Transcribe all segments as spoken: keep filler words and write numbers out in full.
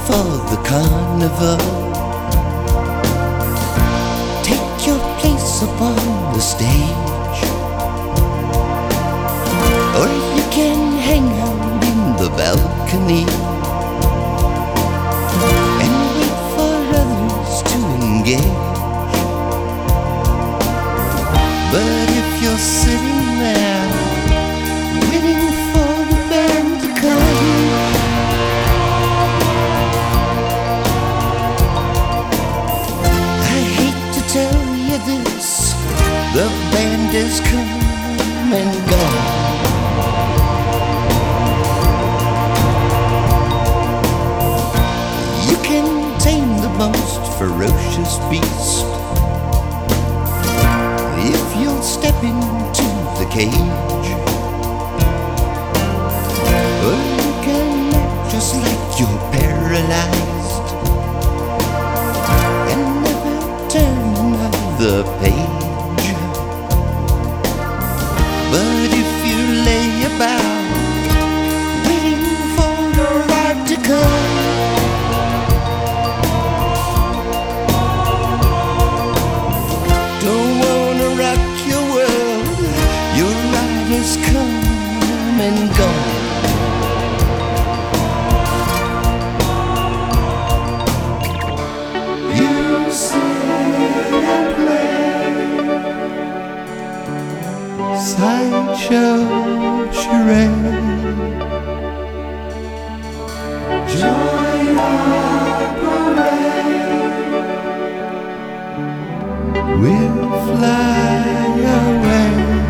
for the carnival. Take your place upon the stage, or you can hang out in the balcony and wait for others to engage. But if you're sitting there waiting for the band to come, I hate to tell you this, the band has come and gone. You can tame the most ferocious beast if you'll step into the cage, or you can act just like you're paralyzed and never turn another page. But if you lay about waiting for the ride to come, don't wanna rock your world, your ride has come and gone. You sit and play sideshow charade. Join our parade, we'll fly away.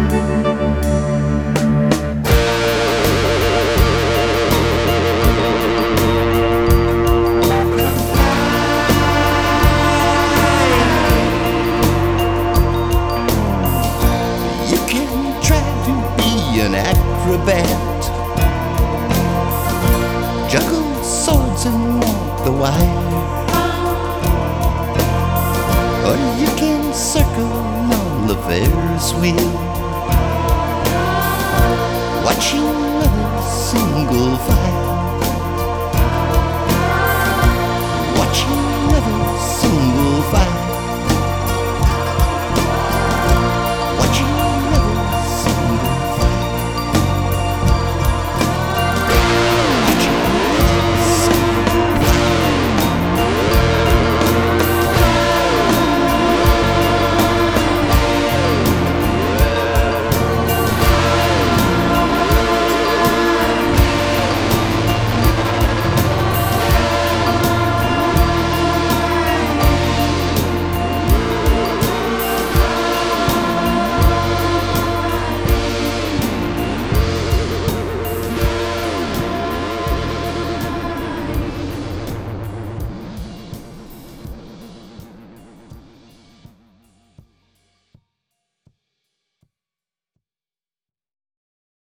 You can try to be an acrobat, juggle swords and walk the wire, or you can circle on the Ferris wheel, watching others single file.